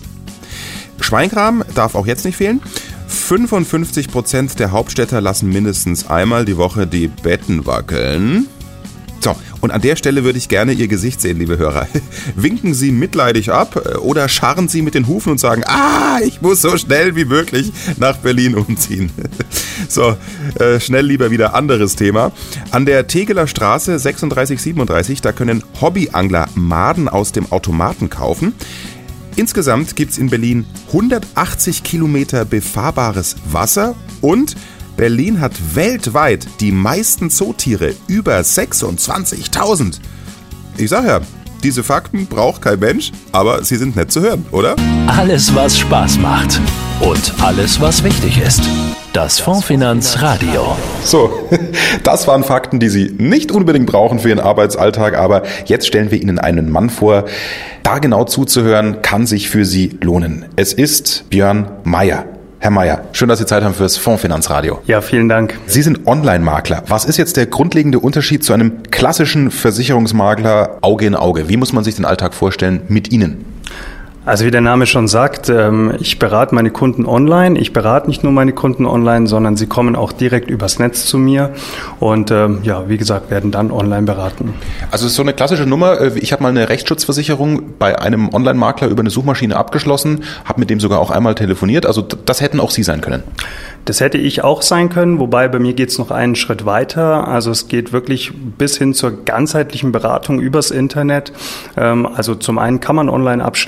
Schweinkram darf auch jetzt nicht fehlen. fünfundfünfzig Prozent der Hauptstädter lassen mindestens einmal die Woche die Betten wackeln. So, und an der Stelle würde ich gerne Ihr Gesicht sehen, liebe Hörer. Winken Sie mitleidig ab oder scharren Sie mit den Hufen und sagen, ah, ich muss so schnell wie möglich nach Berlin umziehen. So, äh, schnell lieber wieder anderes Thema. An der Tegeler Straße sechsunddreißig siebenunddreißig, da können Hobbyangler Maden aus dem Automaten kaufen. Insgesamt gibt es in Berlin hundertachtzig Kilometer befahrbares Wasser und Berlin hat weltweit die meisten Zootiere, über sechsundzwanzigtausend. Ich sag ja, diese Fakten braucht kein Mensch, aber sie sind nett zu hören, oder? Alles, was Spaß macht und alles, was wichtig ist. Das Fondsfinanzradio. So, das waren Fakten, die Sie nicht unbedingt brauchen für Ihren Arbeitsalltag, aber jetzt stellen wir Ihnen einen Mann vor. Da genau zuzuhören, kann sich für Sie lohnen. Es ist Björn Meyer. Herr Meyer, schön, dass Sie Zeit haben fürs Fondsfinanzradio. Ja, vielen Dank. Sie sind Online-Makler. Was ist jetzt der grundlegende Unterschied zu einem klassischen Versicherungsmakler Auge in Auge? Wie muss man sich den Alltag vorstellen mit Ihnen? Also wie der Name schon sagt, ich berate meine Kunden online. Ich berate nicht nur meine Kunden online, sondern sie kommen auch direkt übers Netz zu mir und ja, wie gesagt, werden dann online beraten. Also es ist so eine klassische Nummer. Ich habe mal eine Rechtsschutzversicherung bei einem Online-Makler über eine Suchmaschine abgeschlossen, habe mit dem sogar auch einmal telefoniert. Also das hätten auch Sie sein können. Das hätte ich auch sein können, wobei bei mir geht es noch einen Schritt weiter. Also es geht wirklich bis hin zur ganzheitlichen Beratung übers Internet. Also zum einen kann man online abschließen,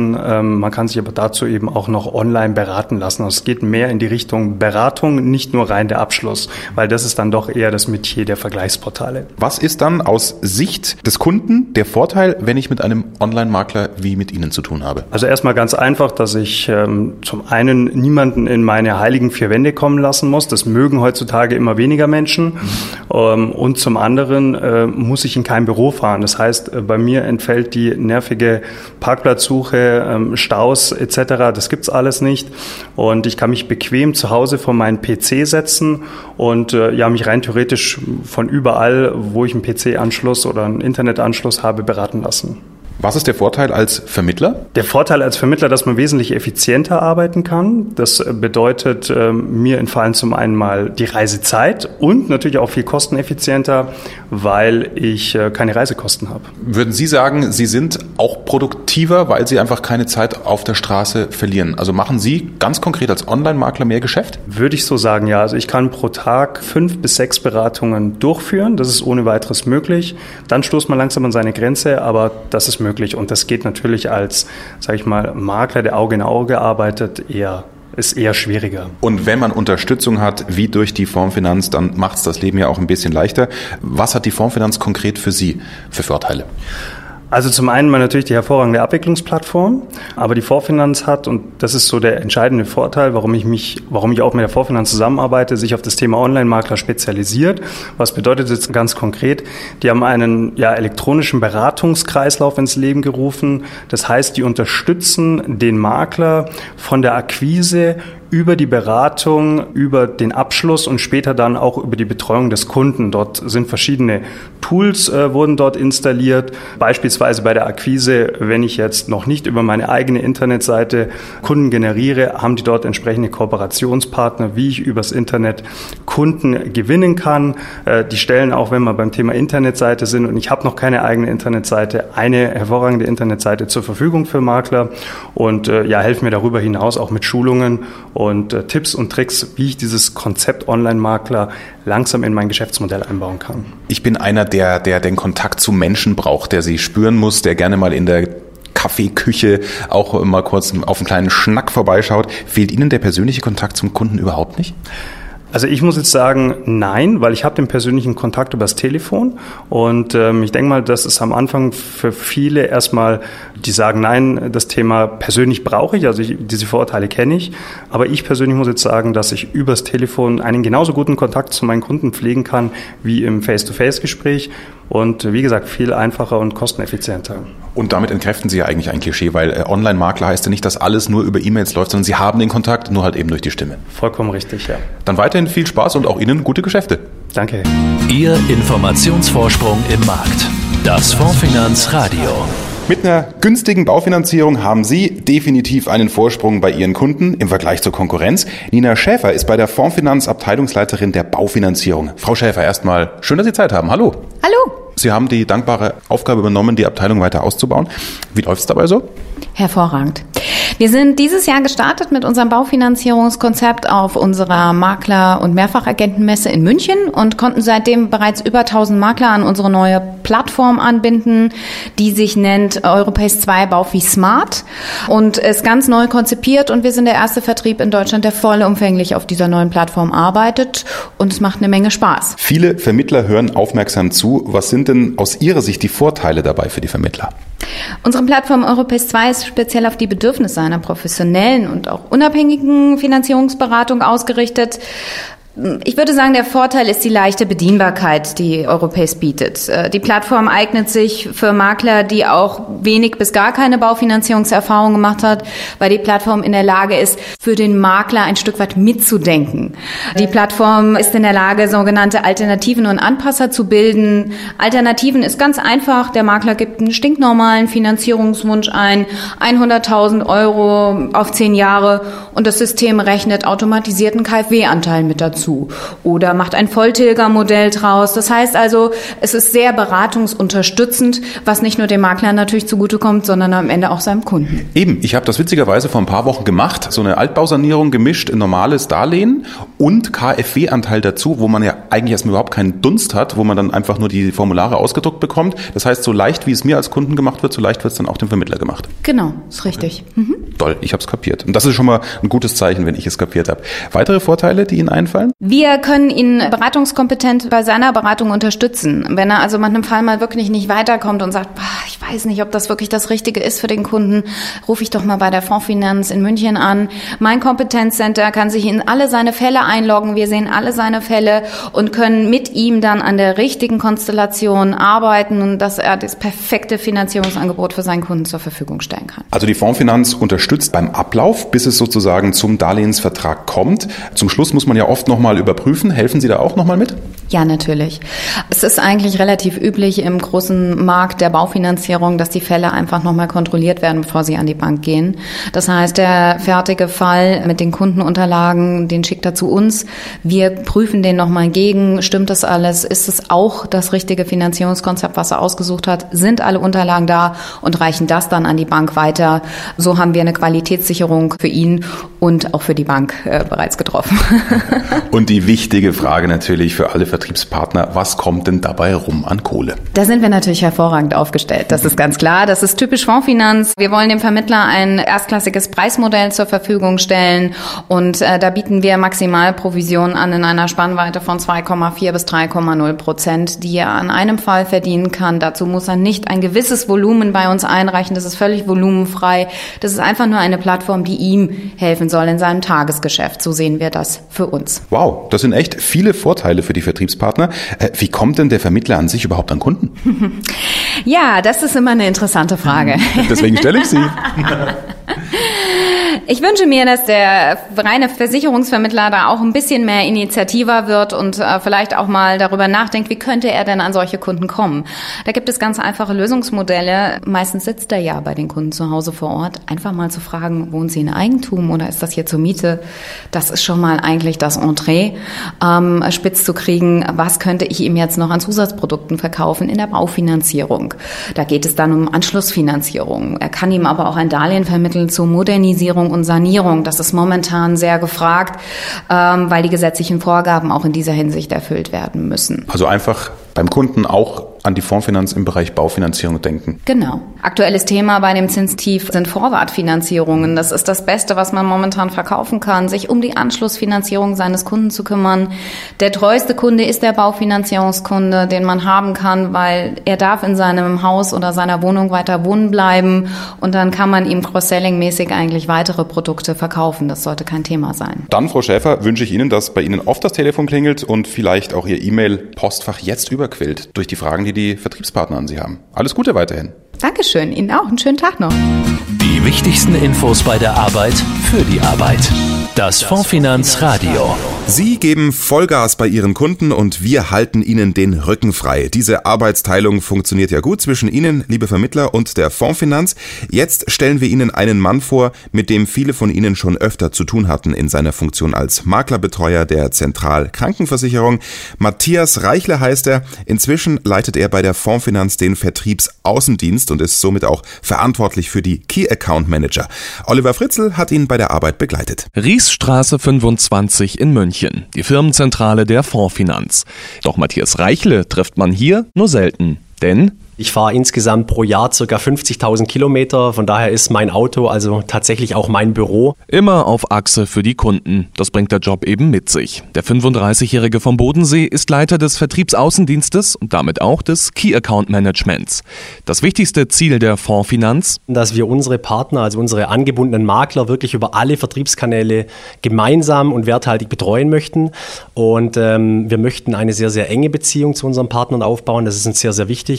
lassen. Ähm, man kann sich aber dazu eben auch noch online beraten lassen. Also es geht mehr in die Richtung Beratung, nicht nur rein der Abschluss, weil das ist dann doch eher das Metier der Vergleichsportale. Was ist dann aus Sicht des Kunden der Vorteil, wenn ich mit einem Online-Makler wie mit Ihnen zu tun habe? Also erstmal ganz einfach, dass ich ähm, zum einen niemanden in meine heiligen vier Wände kommen lassen muss. Das mögen heutzutage immer weniger Menschen. Mhm. Ähm, und zum anderen äh, muss ich in kein Büro fahren. Das heißt, äh, bei mir entfällt die nervige Parkplatzsuche, ähm, Staus et cetera. Das gibt's alles nicht. Und ich kann mich bequem zu Hause vor meinen P C setzen und äh, ja mich rein theoretisch von überall, wo ich einen P C-Anschluss oder einen Internetanschluss habe, beraten lassen. Was ist der Vorteil als Vermittler? Der Vorteil als Vermittler, dass man wesentlich effizienter arbeiten kann. Das bedeutet, äh, mir entfallen zum einen mal die Reisezeit und natürlich auch viel kosteneffizienter, weil ich äh, keine Reisekosten habe. Würden Sie sagen, Sie sind auch produktiver, weil Sie einfach keine Zeit auf der Straße verlieren? Also machen Sie ganz konkret als Online-Makler mehr Geschäft? Würde ich so sagen, ja. Also ich kann pro Tag fünf bis sechs Beratungen durchführen. Das ist ohne weiteres möglich. Dann stoßt man langsam an seine Grenze, aber das ist möglich. Und das geht natürlich als, sage ich mal, Makler, der Auge in Auge arbeitet, eher, ist eher schwieriger. Und wenn man Unterstützung hat, wie durch die Fondsfinanz, dann macht es das Leben ja auch ein bisschen leichter. Was hat die Fondsfinanz konkret für Sie für Vorteile? Also zum einen mal natürlich die hervorragende Abwicklungsplattform, aber die Fondsfinanz hat, und das ist so der entscheidende Vorteil, warum ich mich, warum ich auch mit der Fondsfinanz zusammenarbeite, sich auf das Thema Online-Makler spezialisiert. Was bedeutet jetzt ganz konkret? Die haben einen ja, elektronischen Beratungskreislauf ins Leben gerufen. Das heißt, die unterstützen den Makler von der Akquise über die Beratung, über den Abschluss und später dann auch über die Betreuung des Kunden. Dort sind verschiedene Tools, äh, wurden dort installiert. Beispielsweise bei der Akquise, wenn ich jetzt noch nicht über meine eigene Internetseite Kunden generiere, haben die dort entsprechende Kooperationspartner, wie ich übers Internet Kunden gewinnen kann. Äh, die stellen auch, wenn wir beim Thema Internetseite sind und ich habe noch keine eigene Internetseite, eine hervorragende Internetseite zur Verfügung für Makler und äh, ja, helfen mir darüber hinaus auch mit Schulungen und äh, Tipps und Tricks, wie ich dieses Konzept Online-Makler langsam in mein Geschäftsmodell einbauen kann. Ich bin einer, der, der den Kontakt zu Menschen braucht, der sie spüren muss, der gerne mal in der Kaffeeküche auch mal kurz auf einen kleinen Schnack vorbeischaut. Fehlt Ihnen der persönliche Kontakt zum Kunden überhaupt nicht? Also ich muss jetzt sagen, nein, weil ich habe den persönlichen Kontakt übers Telefon und ähm, ich denke mal, das ist am Anfang für viele erstmal, die sagen, nein, das Thema persönlich brauche ich, also ich, diese Vorurteile kenne ich, aber ich persönlich muss jetzt sagen, dass ich übers Telefon einen genauso guten Kontakt zu meinen Kunden pflegen kann wie im Face-to-Face-Gespräch und wie gesagt, viel einfacher und kosteneffizienter. Und damit entkräften Sie ja eigentlich ein Klischee, weil äh, Online-Makler heißt ja nicht, dass alles nur über E-Mails läuft, sondern Sie haben den Kontakt, nur halt eben durch die Stimme. Vollkommen richtig, ja. Dann weiterhin viel Spaß und auch Ihnen gute Geschäfte. Danke. Ihr Informationsvorsprung im Markt. Das Fondsfinanz Radio. Mit einer günstigen Baufinanzierung haben Sie definitiv einen Vorsprung bei Ihren Kunden im Vergleich zur Konkurrenz. Nina Schäfer ist bei der Fondsfinanz Abteilungsleiterin der Baufinanzierung. Frau Schäfer, erstmal schön, dass Sie Zeit haben. Hallo. Hallo. Sie haben die dankbare Aufgabe übernommen, die Abteilung weiter auszubauen. Wie läuft es dabei so? Hervorragend. Wir sind dieses Jahr gestartet mit unserem Baufinanzierungskonzept auf unserer Makler- und Mehrfachagentenmesse in München und konnten seitdem bereits über tausend Makler an unsere neue Plattform anbinden, die sich nennt Europace zwei Baufi Smart und ist ganz neu konzipiert und wir sind der erste Vertrieb in Deutschland, der vollumfänglich auf dieser neuen Plattform arbeitet und es macht eine Menge Spaß. Viele Vermittler hören aufmerksam zu. Was sind denn aus Ihrer Sicht die Vorteile dabei für die Vermittler? Unsere Plattform Europace zwei ist speziell auf die Bedürfnisse einer professionellen und auch unabhängigen Finanzierungsberatung ausgerichtet. Ich würde sagen, der Vorteil ist die leichte Bedienbarkeit, die Europace bietet. Die Plattform eignet sich für Makler, die auch wenig bis gar keine Baufinanzierungserfahrung gemacht hat, weil die Plattform in der Lage ist, für den Makler ein Stück weit mitzudenken. Die Plattform ist in der Lage, sogenannte Alternativen und Anpasser zu bilden. Alternativen ist ganz einfach. Der Makler gibt einen stinknormalen Finanzierungswunsch ein, hunderttausend Euro auf zehn Jahre und das System rechnet automatisierten K f W-Anteil mit dazu. dazu oder macht ein Volltilgermodell draus. Das heißt also, es ist sehr beratungsunterstützend, was nicht nur dem Makler natürlich zugutekommt, sondern am Ende auch seinem Kunden. Eben, ich habe das witzigerweise vor ein paar Wochen gemacht, so eine Altbausanierung gemischt in normales Darlehen und K f W-Anteil dazu, wo man ja eigentlich erstmal überhaupt keinen Dunst hat, wo man dann einfach nur die Formulare ausgedruckt bekommt. Das heißt, so leicht wie es mir als Kunden gemacht wird, so leicht wird es dann auch dem Vermittler gemacht. Genau, ist richtig. Mhm. Toll, ich habe es kapiert. Und das ist schon mal ein gutes Zeichen, wenn ich es kapiert habe. Weitere Vorteile, die Ihnen einfallen? Wir können ihn beratungskompetent bei seiner Beratung unterstützen. Wenn er also mit einem Fall mal wirklich nicht weiterkommt und sagt, ich weiß nicht, ob das wirklich das Richtige ist für den Kunden, rufe ich doch mal bei der Fondsfinanz in München an. Mein Kompetenzcenter kann sich in alle seine Fälle einloggen. Wir sehen alle seine Fälle und können mit ihm dann an der richtigen Konstellation arbeiten und dass er das perfekte Finanzierungsangebot für seinen Kunden zur Verfügung stellen kann. Also die Fondsfinanz unterstützt beim Ablauf, bis es sozusagen zum Darlehensvertrag kommt. Zum Schluss muss man ja oft nochmal überprüfen. Helfen Sie da auch nochmal mit? Ja, natürlich. Es ist eigentlich relativ üblich im großen Markt der Baufinanzierung, dass die Fälle einfach nochmal kontrolliert werden, bevor sie an die Bank gehen. Das heißt, der fertige Fall mit den Kundenunterlagen, den schickt er zu uns. Wir prüfen den nochmal gegen. Stimmt das alles? Ist es auch das richtige Finanzierungskonzept, was er ausgesucht hat? Sind alle Unterlagen da und reichen das dann an die Bank weiter? So haben wir eine Qualitätssicherung für ihn und auch für die Bank äh, bereits getroffen. Und die wichtige Frage natürlich für alle Vertriebspartner, was kommt denn dabei rum an Kohle? Da sind wir natürlich hervorragend aufgestellt. Das ist ganz klar. Das ist typisch Fondsfinanz. Wir wollen dem Vermittler ein erstklassiges Preismodell zur Verfügung stellen und äh, da bieten wir Maximalprovisionen an in einer Spannweite von zwei Komma vier bis drei Komma null Prozent, die er an einem Fall verdienen kann. Dazu muss er nicht ein gewisses Volumen bei uns einreichen. Das ist völlig volumenfrei. Das ist einfach nur eine Plattform, die ihm helfen soll in seinem Tagesgeschäft. So sehen wir das für uns. Wow, das sind echt viele Vorteile für die Vertriebspartner. Wie kommt denn der Vermittler an sich überhaupt an Kunden? Ja, das ist immer eine interessante Frage. Deswegen stelle ich sie. Ich wünsche mir, dass der reine Versicherungsvermittler da auch ein bisschen mehr initiativer wird und äh, vielleicht auch mal darüber nachdenkt, wie könnte er denn an solche Kunden kommen. Da gibt es ganz einfache Lösungsmodelle. Meistens sitzt er ja bei den Kunden zu Hause vor Ort. Einfach mal zu fragen, wohnen Sie in Eigentum oder ist das hier zur Miete? Das ist schon mal eigentlich das Entree, ähm, spitz zu kriegen, was könnte ich ihm jetzt noch an Zusatzprodukten verkaufen in der Baufinanzierung. Da geht es dann um Anschlussfinanzierung. Er kann ihm aber auch ein Darlehen vermitteln zur Modernisierung und Sanierung. Das ist momentan sehr gefragt, ähm, weil die gesetzlichen Vorgaben auch in dieser Hinsicht erfüllt werden müssen. Also einfach beim Kunden auch an die Fondsfinanz im Bereich Baufinanzierung denken. Genau. Aktuelles Thema bei dem Zinstief sind Vorwartfinanzierungen. Das ist das Beste, was man momentan verkaufen kann, sich um die Anschlussfinanzierung seines Kunden zu kümmern. Der treueste Kunde ist der Baufinanzierungskunde, den man haben kann, weil er darf in seinem Haus oder seiner Wohnung weiter wohnen bleiben und dann kann man ihm Cross-Selling-mäßig eigentlich weitere Produkte verkaufen. Das sollte kein Thema sein. Dann, Frau Schäfer, wünsche ich Ihnen, dass bei Ihnen oft das Telefon klingelt und vielleicht auch Ihr E-Mail-Postfach jetzt überquillt durch die Fragen, die die Vertriebspartner an Sie haben. Alles Gute weiterhin. Dankeschön, Ihnen auch. Einen schönen Tag noch. Die wichtigsten Infos bei der Arbeit für die Arbeit. Das Fondsfinanz Radio. Sie geben Vollgas bei Ihren Kunden und wir halten Ihnen den Rücken frei. Diese Arbeitsteilung funktioniert ja gut zwischen Ihnen, liebe Vermittler, und der Fondsfinanz. Jetzt stellen wir Ihnen einen Mann vor, mit dem viele von Ihnen schon öfter zu tun hatten in seiner Funktion als Maklerbetreuer der Zentralkrankenversicherung. Matthias Reichle heißt er. Inzwischen leitet er bei der Fondsfinanz den Vertriebsaußendienst und ist somit auch verantwortlich für die Key Account Manager. Oliver Fritzl hat ihn bei der Arbeit begleitet. Riesstraße fünfundzwanzig in München, die Firmenzentrale der Fondsfinanz. Doch Matthias Reichle trifft man hier nur selten, denn ich fahre insgesamt pro Jahr ca. fünfzigtausend Kilometer, von daher ist mein Auto also tatsächlich auch mein Büro. Immer auf Achse für die Kunden, das bringt der Job eben mit sich. Der fünfunddreißigjährige vom Bodensee ist Leiter des Vertriebsaußendienstes und damit auch des Key Account Managements. Das wichtigste Ziel der Fondsfinanz? Dass wir unsere Partner, also unsere angebundenen Makler, wirklich über alle Vertriebskanäle gemeinsam und werthaltig betreuen möchten. Und ähm, wir möchten eine sehr, sehr enge Beziehung zu unseren Partnern aufbauen, das ist uns sehr, sehr wichtig. Und um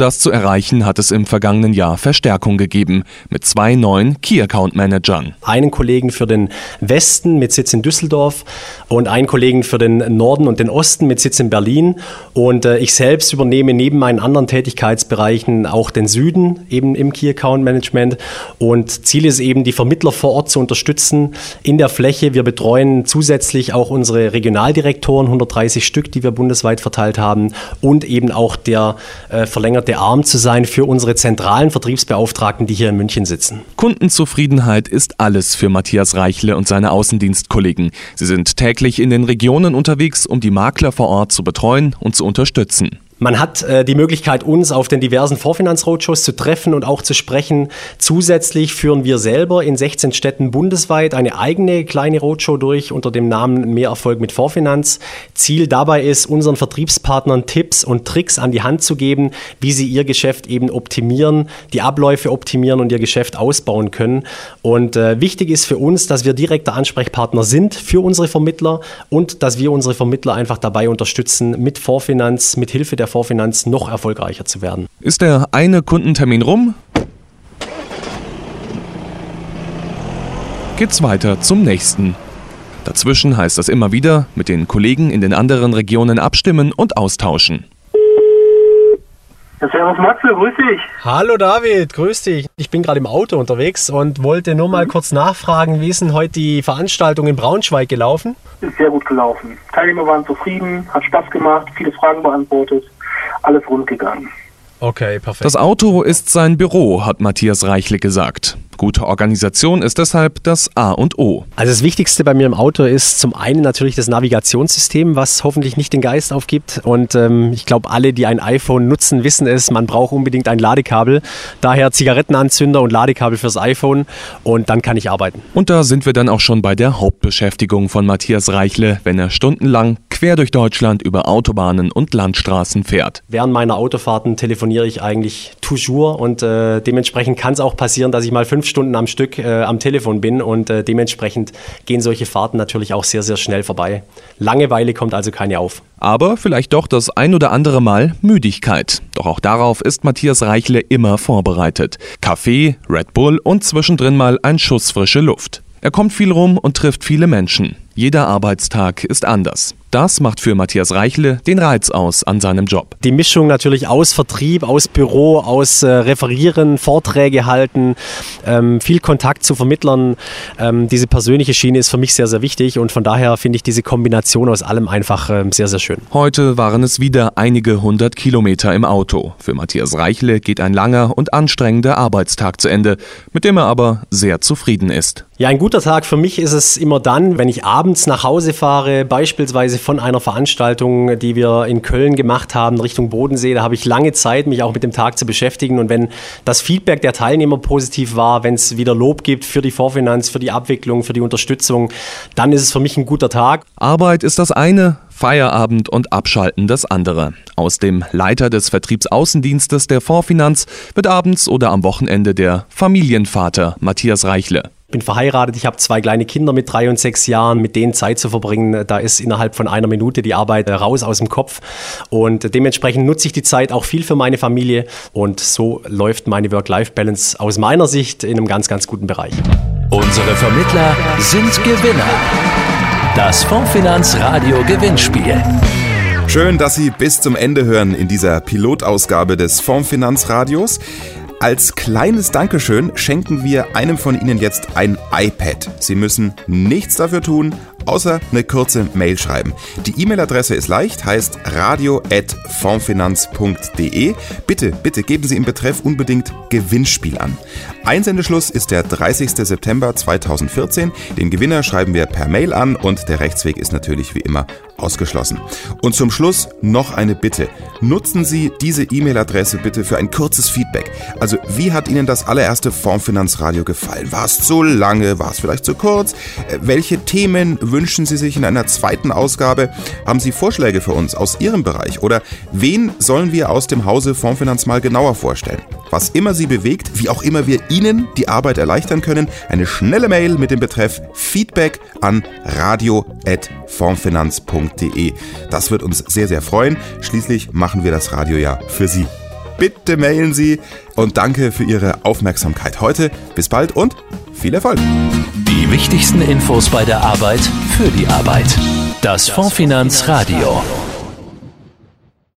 das zu erreichen, hat es im vergangenen Jahr Verstärkung gegeben mit zwei neuen Key Account Managern. Einen Kollegen für den Westen mit Sitz in Düsseldorf und einen Kollegen für den Norden und den Osten mit Sitz in Berlin. Und äh, ich selbst übernehme neben meinen anderen Tätigkeitsbereichen auch den Süden, eben im Key Account Management. Und Ziel ist eben, die Vermittler vor Ort zu unterstützen in der Fläche. Wir betreuen zusätzlich auch unsere Regionaldirektoren, hundertdreißig Stück, die wir bundesweit verteilt haben, und eben auch der äh, verlängerte Arm zu sein für unsere zentralen Vertriebsbeauftragten, die hier in München sitzen. Kundenzufriedenheit ist alles für Matthias Reichle und seine Außendienstkollegen. Sie sind täglich in den Regionen unterwegs, um die Makler vor Ort zu betreuen und zu unterstützen. Man hat äh, die Möglichkeit, uns auf den diversen Vorfinanz-Roadshows zu treffen und auch zu sprechen. Zusätzlich führen wir selber in sechzehn Städten bundesweit eine eigene kleine Roadshow durch unter dem Namen Mehr Erfolg mit Vorfinanz. Ziel dabei ist, unseren Vertriebspartnern Tipps und Tricks an die Hand zu geben, wie sie ihr Geschäft eben optimieren, die Abläufe optimieren und ihr Geschäft ausbauen können. Und äh, wichtig ist für uns, dass wir direkter Ansprechpartner sind für unsere Vermittler und dass wir unsere Vermittler einfach dabei unterstützen, mit Vorfinanz, mit Hilfe der Vorfinanz noch erfolgreicher zu werden. Ist der eine Kundentermin rum? Geht's weiter zum nächsten. Dazwischen heißt es immer wieder, mit den Kollegen in den anderen Regionen abstimmen und austauschen. Ja, servus Matze, grüß dich. Hallo David, grüß dich. Ich bin gerade im Auto unterwegs und wollte nur mal kurz nachfragen, wie ist denn heute die Veranstaltung in Braunschweig gelaufen? Ist sehr gut gelaufen. Teilnehmer waren zufrieden, hat Spaß gemacht, viele Fragen beantwortet, alles rund gegangen. Okay, perfekt. Das Auto ist sein Büro, hat Matthias Reichle gesagt. Gute Organisation ist deshalb das A und O. Also das Wichtigste bei mir im Auto ist zum einen natürlich das Navigationssystem, was hoffentlich nicht den Geist aufgibt. Und ähm, ich glaube, alle, die ein iPhone nutzen, wissen es, man braucht unbedingt ein Ladekabel. Daher Zigarettenanzünder und Ladekabel fürs iPhone und dann kann ich arbeiten. Und da sind wir dann auch schon bei der Hauptbeschäftigung von Matthias Reichle, wenn er stundenlang quer durch Deutschland über Autobahnen und Landstraßen fährt. Während meiner Autofahrten telefoniere ich eigentlich toujours und äh, dementsprechend kann es auch passieren, dass ich mal fünf Stunden am Stück äh, am Telefon bin und äh, dementsprechend gehen solche Fahrten natürlich auch sehr, sehr schnell vorbei. Langeweile kommt also keine auf. Aber vielleicht doch das ein oder andere Mal Müdigkeit. Doch auch darauf ist Matthias Reichle immer vorbereitet. Kaffee, Red Bull und zwischendrin mal ein Schuss frische Luft. Er kommt viel rum und trifft viele Menschen. Jeder Arbeitstag ist anders. Das macht für Matthias Reichle den Reiz aus an seinem Job. Die Mischung natürlich aus Vertrieb, aus Büro, aus äh, Referieren, Vorträge halten, ähm, viel Kontakt zu Vermittlern. Ähm, diese persönliche Schiene ist für mich sehr, sehr wichtig und von daher finde ich diese Kombination aus allem einfach ähm, sehr, sehr schön. Heute waren es wieder einige hundert Kilometer im Auto. Für Matthias Reichle geht ein langer und anstrengender Arbeitstag zu Ende, mit dem er aber sehr zufrieden ist. Ja, ein guter Tag für mich ist es immer dann, wenn ich abends nach Hause fahre, beispielsweise von einer Veranstaltung, die wir in Köln gemacht haben, Richtung Bodensee. Da habe ich lange Zeit, mich auch mit dem Tag zu beschäftigen. Und wenn das Feedback der Teilnehmer positiv war, wenn es wieder Lob gibt für die Vorfinanz, für die Abwicklung, für die Unterstützung, dann ist es für mich ein guter Tag. Arbeit ist das eine, Feierabend und Abschalten das andere. Aus dem Leiter des Vertriebsaußendienstes der Vorfinanz wird abends oder am Wochenende der Familienvater Matthias Reichle. Ich bin verheiratet, ich habe zwei kleine Kinder mit drei und sechs Jahren, mit denen Zeit zu verbringen, da ist innerhalb von einer Minute die Arbeit raus aus dem Kopf und dementsprechend nutze ich die Zeit auch viel für meine Familie und so läuft meine Work-Life-Balance aus meiner Sicht in einem ganz, ganz guten Bereich. Unsere Vermittler sind Gewinner. Das Fondsfinanz Radio Gewinnspiel. Schön, dass Sie bis zum Ende hören in dieser Pilotausgabe des Fondsfinanz Radios. Als kleines Dankeschön schenken wir einem von Ihnen jetzt ein iPad. Sie müssen nichts dafür tun, außer eine kurze Mail schreiben. Die E-Mail-Adresse ist leicht, heißt radio at fondsfinanz punkt de. Bitte, bitte geben Sie im Betreff unbedingt Gewinnspiel an. Einsendeschluss ist der dreißigster September zweitausendvierzehn. Den Gewinner schreiben wir per Mail an und der Rechtsweg ist natürlich wie immer ausgeschlossen. Und zum Schluss noch eine Bitte. Nutzen Sie diese E-Mail-Adresse bitte für ein kurzes Feedback. Also wie hat Ihnen das allererste Fondsfinanzradio gefallen? War es zu lange? War es vielleicht zu kurz? Welche Themen wünschen Sie sich in einer zweiten Ausgabe? Haben Sie Vorschläge für uns aus Ihrem Bereich? Oder wen sollen wir aus dem Hause Fondsfinanz mal genauer vorstellen? Was immer Sie bewegt, wie auch immer wir Ihnen die Arbeit erleichtern können, eine schnelle Mail mit dem Betreff Feedback an radio at fondsfinanz punkt de. Das wird uns sehr, sehr freuen. Schließlich machen wir das Radio ja für Sie. bitte mailen Sie. Und danke für Ihre Aufmerksamkeit heute. Bis bald und viel Erfolg. Die wichtigsten Infos bei der Arbeit für die Arbeit. Das Fondfinanz Radio.